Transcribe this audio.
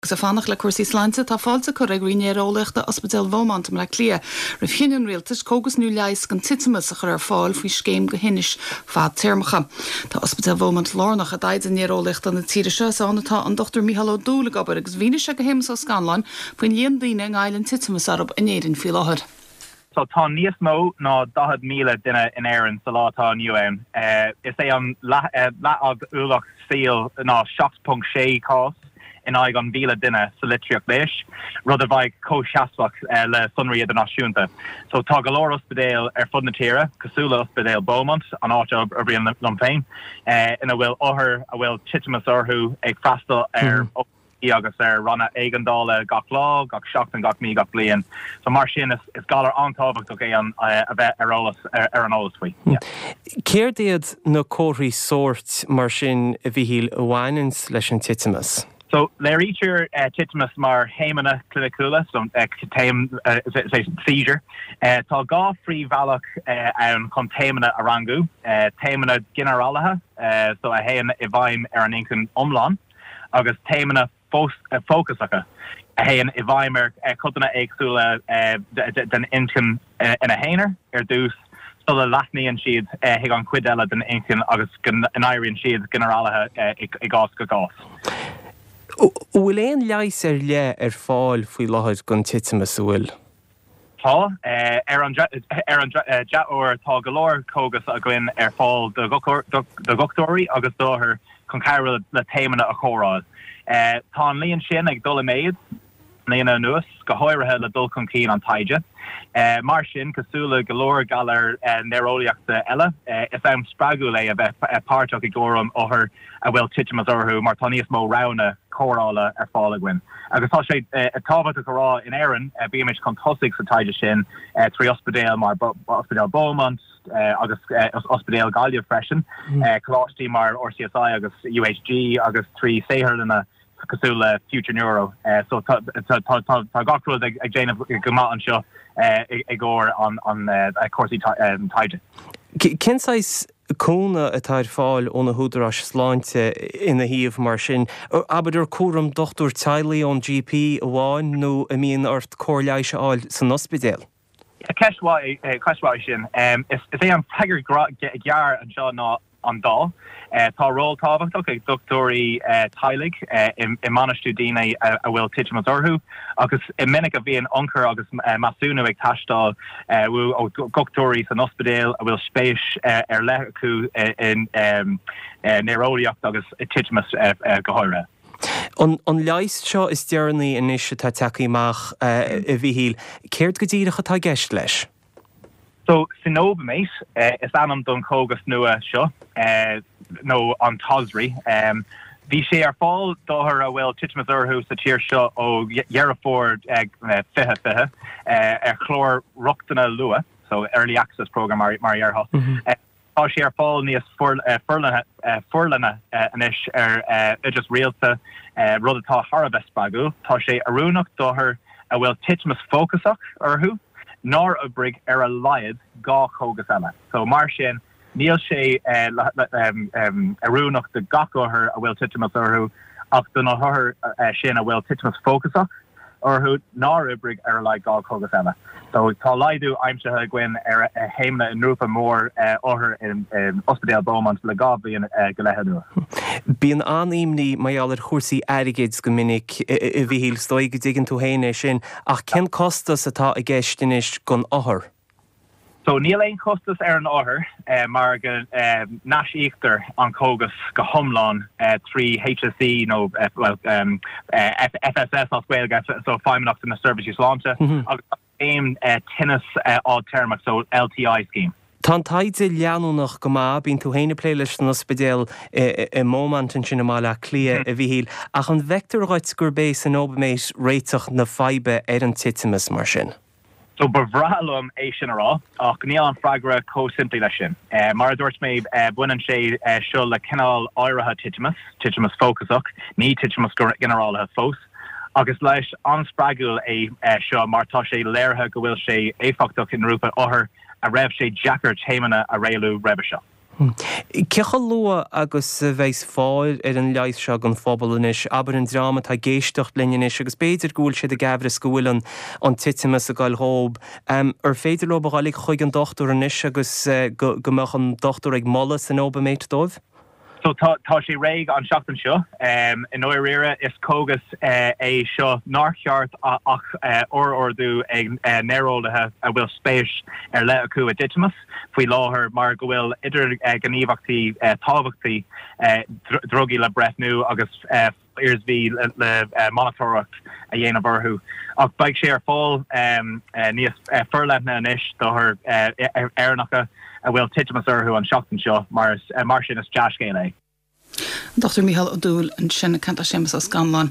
Gus a fannach le cuasí sláinte tá fáilte chu agrinérólaachta Ospidéal Beaumont am le clia ra finan rialtas cógus nú leis gan titimas a chur ar fáil faoi scéim go hinis fad téirmacha. Tá Ospidéal Beaumont lárnach a daid an nérólaachta na tíre se ánatá an Dr. Micheál Ó Dúla gobar agus bhíne se go hémas ó Scanlan faoin líon daoine an gailen titimas arab in éidirn fi láthir. So tá níos mó ná 10,000 duine in éireann sa látá nniu ann. Is é an leag úlach síl ná 7.6 cás in aig an bhíle duine sa litriach leis, rud a bhaid co-seasfach le sunriad an náisiúnta. So tá go leor Ospidéal ar fud na tíre, cosúla Ospidéal Beaumont an áte a bhríon lom féin, ina bhfuil othair a bhfuil titimas orthú ag freastal ar agus runna eigendála gach lá, gach seachtain gach mí gach blian. So mar sin is galar antábhacht é an a bheith ar an ólas faoi. Céir déad na cóirí sort mar sin a bhíhíl bhhainins leis an titimas? So le rítear titimas mar héimena clinicúla, so seizure. Tá gá frí bhealach an chun téimena a rangú, téimena generalatha, so a héan I bhaim ar an incin omlán, agus téimena fócusacha. A héan I bhaim ar codanna éagsúla den incin ina héanaar ar dús, so le leithníonn siad hiag an cuid eile den incin agus in éiríonn siad generalatha I gás go gás. Bhfuil éon leis ar le ar fáil faoi láthir gon titimas a bhfuil? Tá, ar an deatóir tá go leor cógas a gcuin ar fáil do gochtóirí agus dóthair chun cairil le téimena a chóráid. Tá an líon sin ag dul méid, líana nuas go háirithe le dul chun cín an taide. Mar sin cosúla go leor galar nérólaíochta eile, is am sprágú le a bheith páirteach I gcóram óthir a bhfuil titimas orthú mar tá níos mó rana chórála ar fáil a gcuin. Agus tá sé tábhata go rá in éireann bíimiid chun tosaigh sa taide sin trí Ospidéal mar Ospidéal Beaumont agus Ospidéal Gaillimh freisin, Cláistí mar RCSI agus UHG agus trí Saoirlena cosúla Future Neuro. So tá gachród ag déanamh go maith an seo ag gcóir an cuasaí taide. Cinsáis cóna atá ar fáil óna húdarás sláinte ina híomh mar sin, abaidir cuaram Dr. Tiley ón GP a bháin nó a míon ort cóirleise áil san Ospidéal? Ceisbhá sin. Is é an pegur gear an seo ná an dá. Tá ról tábhachtach ag Dr. Tiley I manistú daoine a bhfuil titimas orthú, agus I minic a bhíon ionchar agus masúnú ag taistáil bhfuil ó goctóirí san Ospidéal a bhfuil spéis ar le acu in nérólaíocht agus titimas go háire. An leis seo is dearnaí inis tá takeíach a bhíhíl. Céirt go dtíirecha tá gceist leis? So sinóba méis is anam don cógas nua seo nó an tosrí. Bhí sé ar fáil dóthir a bhfuil titimas orthú sa tír seo ó dhearaford fiche ar chlór ruachtainna lua, so early access program mar dheartha. Tá sé ar fáil níos furlanna inis ar just réalta rud atá Harabes bagú. Tá sé arúnach dóthir a bhfuil titimas fócasach orthú, nor a brig ar a laiad gá cógas eile. So mar sin, níl sé arúnach de gach óthir a bhfuil titimas orthú, ach don óthir sin a bhfuil titimas fócasach orthú, nor a brig ar a laiad gá cógas eile. So tá laidú aimsethe gcuin ar a héimna in rúpa mór óthir in Ospidéal Beaumont le gá bhíon go leithe nua. Bíon aníomní maiall ar chuirsaí airigid go minic I bhíhíl stoig go dtigann tú héine sin, ach cén costas atá I gceist inis gon óthir? So níl éon costas ar an áthir mar go náisiíochtar an cógas go thomláin trí HSE nó FSS as Gaelga, so feimimeachta na services láinte, agus aim tinnis termach, so LTI scheme. Tá taide leanúnach go má bín tú héine pléiles an Ospidéal I mómantin sin mála clia a bhíhíl, ach an vector ráit gurbéis an óbaméis réiteach na faibe ar an titimas mar sin. So bevrálam sin ará, ach níl an fragra cósimplí lei sin. Mar a dúirt mé buineann sé seo le cinál áirithe titimas fócasach, ní titimas generalathe fós, agus leis an sprágúil seo mar tá sé léirthe go bhfuil sé éfachtaach in rúpa óthir a raibh sé Jackar téimena a réalú raibh seo. Cecha lua agus bheits fáil an leith se an fphobalanis, aber an drama tá géistecht linneis agus beidir gúil siad a gabhar scúlan an titimas a gáil hób. Féidir lo bhálig chuig an dochtú an is agus gomach an dochtú ag mollas an óba méid dóibh? So tá sé réig an seachtain seo in óir rire is cógus é seo nácheart ach orú ag nérólathe a bhfuil spéis le acu a ditimas faoi láthair mar go bhfuil idir gníomhachtaí tábhachtaí drogaí le brethnú agus irsbhí le monitóracht a dhéanamh orthú. Ach beag sé ar fáil níos furlethna inis do thir airnacha a bhfuil titimas orthú an seachtain seo mar sin is deascéile. Dr. Michael O'Doul an sinna canta sémas a Scanlán.